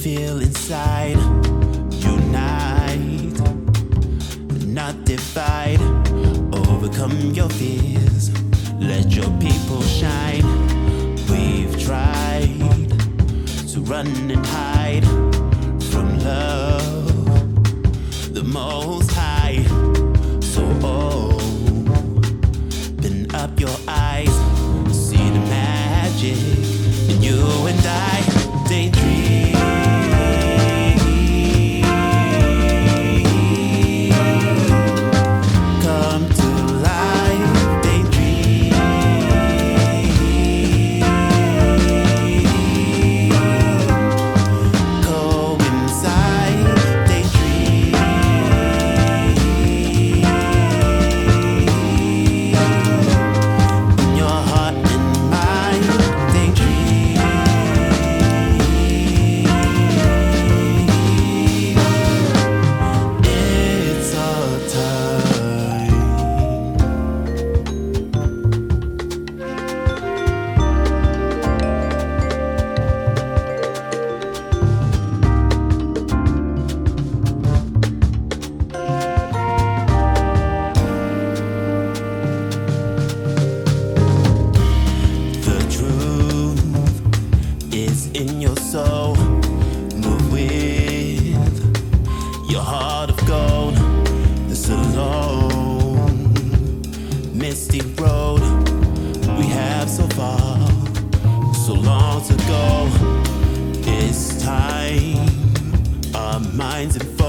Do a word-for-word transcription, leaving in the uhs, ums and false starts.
feel inside. Unite, not divide. Overcome your fears. Let your people shine. We've tried to run and hide from love, the Most High. So open up your eyes, see the magic in you and I. Daydream. In your soul, move with your heart of gold. This alone, misty road we have so far, so long to go. It's time, our minds and